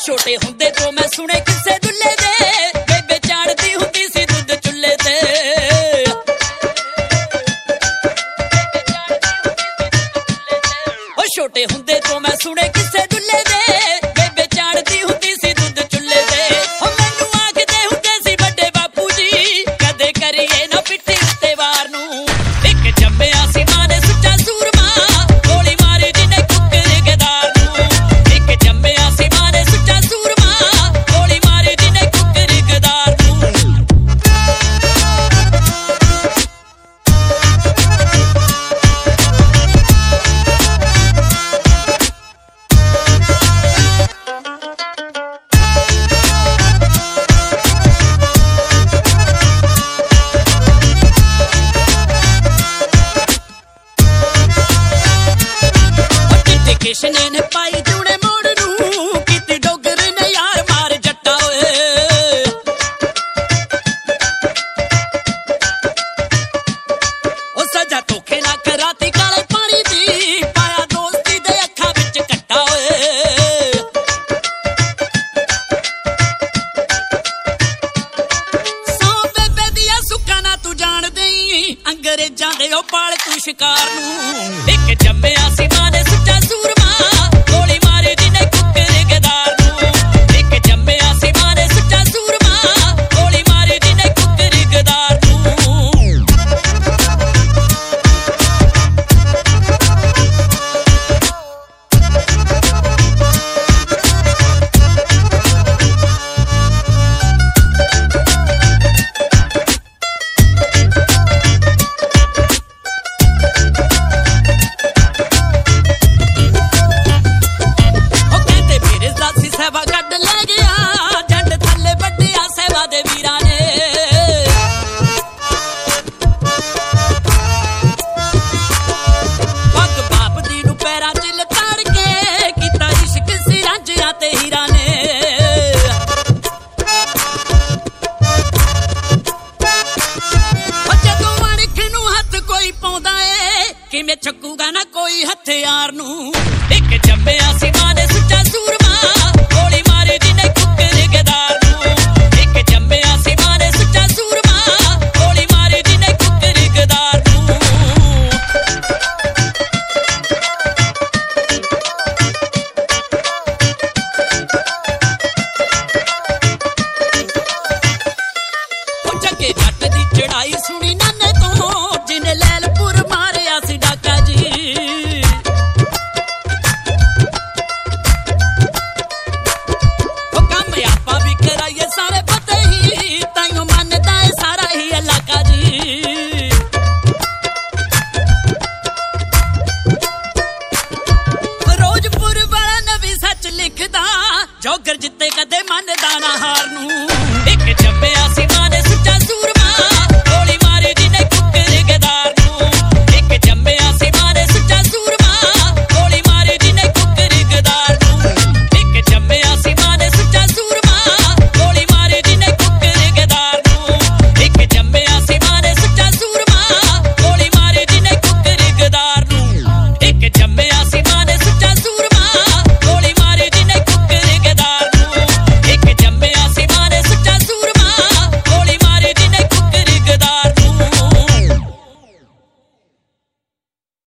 ਛੋਟੇ ਹੁੰਦੇ ਤੋਂ ਮੈਂ ਸੁਣੇ ਕਿਸੇ ਦੁੱਲੇ ਦੇ, ਬੇਬੇ ਚਾੜਦੀ ਹੁੰਦੀ ਸੀ ਦੁੱਧ ਚੁੱਲ੍ਹੇ ਤੇ। ਉਹ ਛੋਟੇ ਹੁੰਦੇ ਤੋਂ ਮੈਂ ਸੁਣੇ ਕਿਸੇ ਦੁੱਲੇ ਦੇ, ਬੇਬੇ ਚਾੜਦੀ ਹੁੰਦੀ ਸੀ ਦੁੱਧ ਚੁੱਲ੍ਹੇ ਤੇ। ਉਹ ਮੈਨੂੰ ਆਖਦੇ ਹੁੰਦੇ ਸੀ ਵੱਡੇ ਬਾਪੂ ਜੀ, ਕਦੇ ਕਰੀਏ ਨਾ ਪਿੱਠੀ ਉੱਤੇ ਵਾਰ ਨੂੰ। ਇੱਕ ਜੰਮਿਆ ਸੀ ਮਾਂ ਨੇ ਸੁੱਚਾ ਸੂਰਮਾ, ਗੋਲੀ ਮਾਰੀ ਜਿਹਨੇ ਕੁੱਕਰ ਗਦਾਰ ਨੂੰ। ਇੱਕ ਜੰਮਿਆ ਸੀ ਮਾਂ ਨੇ ਸੁੱਚਾ ਸੂਰਮਾ, ਗੋਲੀ ਮਾਰੀ ਜਿਹਨੇ ਕੁੱਕਰ ਗਦਾਰ ਨੂੰ। ਕਿਸ਼ਨ ਨੇ ਪਾਈ ਜੂਣੇ ਮੋੜ ਨੂੰ, ਕੀਤੀ ਡੋਗਰ ਨੇ ਯਾਰ ਮਾਰ ਜੱਟਾ ਓਏ। ਉਹ ਸਜ਼ਾ ਧੋਖੇ ਨਾ ਕਰਾਤੀ ਕਾਲੇ ਪਾਣੀ ਦੀ, ਪਾਇਆ ਦੋਸਤੀ ਦੇ ਅੱਖਾਂ ਵਿੱਚ ਕੱਟਾ ਓਏ। ਸੌ ਬੇਬੇ ਦੀਆਂ ਸੁੱਕਾਂ ਨਾ ਤੂੰ ਜਾਣ ਦੇਈਂ, ਅੰਗਰੇਜ਼ਾਂ ਦੇ ਉਹ ਪਾਲਤੂ ਸ਼ਿਕਾਰ ਨੂੰ। ਇੱਕ ਜੰਮਿਆ ਸੀ ਮਾਂ ਨੇ ਸੁੱਚਾ ਸੂਰਮਾ, ਗੋਲੀ ਮਾਰੀ ਜਿਹਨੇ ਕੁੱਕਰ ਗਦਾਰ ਨੂੰ। ਇੱਕ ਜੰਮਿਆ ਸੀ ਮਾਂ ਨੇ ਸੁੱਚਾ ਸੂਰਮਾ, ਗੋਲੀ ਮਾਰੀ ਜਿਹਨੇ ਕੁੱਕਰ ਗਦਾਰ ਨੂੰ। ਸਹਿਬਾ ਕੱਢ ਲੈ ਗਿਆ ਜੰਡ ਥੱਲੇ ਵੱਢਿਆ ਸਹਿਬਾ ਦੇ ਵੀਰਾਂ ਨੇ। ਪੱਗ ਬਾਪ ਦੀ ਨੂੰ ਪੈਰਾਂ 'ਚ ਲਤਾੜ ਕੇ, ਕੀਤਾ ਇਸ਼ਕ ਸੀ ਰਾਂਝਿਆਂ ਤੇ ਹੀਰਾਂ ਨੇ। ਉਹ ਜਦੋਂ ਅਣਖ ਨੂੰ ਹੱਥ ਕੋਈ ਪਾਉਂਦਾ ਏ, ਕਿਵੇਂ ਚੱਕੂਗਾ ਨਾ ਕੋਈ ਹਥਿਆਰ ਨੂੰ। ਇੱਕ ਜੰਮਿਆ ਸੀ ਮਾਂ ਨੇ ਸੁੱਚਾ ਸੂਰਮਾ, ਗੋਲੀ ਮਾਰੀ ਜਿਹਨੇ ਕੁੱਕਰ ਗਦਾਰ ਨੂੰ। ਇੱਕ ਜੰਮਿਆ ਸੀ ਮਾਂ ਨੇ ਸੁੱਚਾ ਸੂਰਮਾ, ਗੋਲੀ ਮਾਰੀ ਜਿਹਨੇ ਕੁੱਕਰ ਗਦਾਰ ਨੂੰ। ਉਹ ਜੱਗੇ ਜੱਟ ਦੀ ਚੜਾਈ ਸੁਣੀ ਨਾ